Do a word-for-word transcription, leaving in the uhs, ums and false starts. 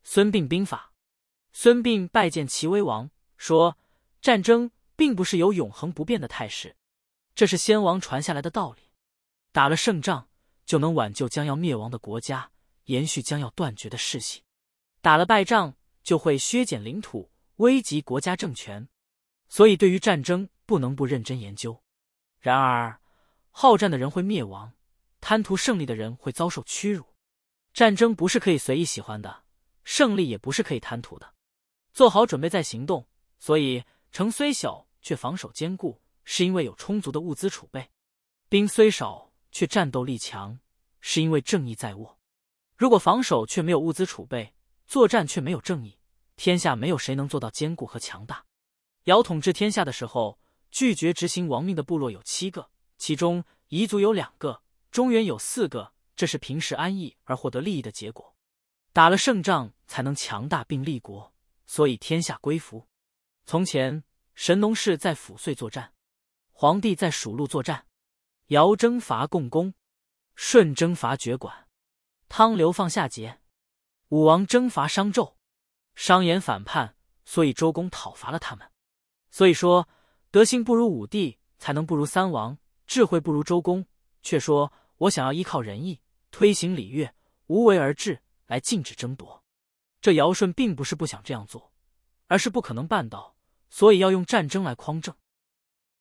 孙膑兵法。孙膑拜见齐威王，说战争并不是有永恒不变的态势，这是先王传下来的道理。打了胜仗，就能挽救将要灭亡的国家，延续将要断绝的世系；打了败仗，就会削减领土，危及国家政权。所以对于战争不能不认真研究。然而，好战的人会灭亡，贪图胜利的人会遭受屈辱。战争不是可以随意喜欢的，胜利也不是可以贪图的。做好准备再行动，所以城虽小却防守坚固，是因为有充足的物资储备；兵虽少却战斗力强，是因为正义在握。如果防守却没有物资储备，作战却没有正义，天下没有谁能做到坚固和强大。尧统治天下的时候，拒绝执行亡命的部落有七个，其中彝族有两个，中原有四个，这是平时安逸而获得利益的结果。打了胜仗才能强大并立国，所以天下归服。从前神农氏在抚遂作战，黄帝在蜀路作战，尧征伐共工，舜征伐爵管，汤流放夏桀，武王征伐商纣，商言反叛，所以周公讨伐了他们。所以说德行不如武帝，才能不如三王，智慧不如周公，却说我想要依靠仁义，推行礼乐，无为而治，来禁止争夺。这尧舜并不是不想这样做，而是不可能办到，所以要用战争来匡正。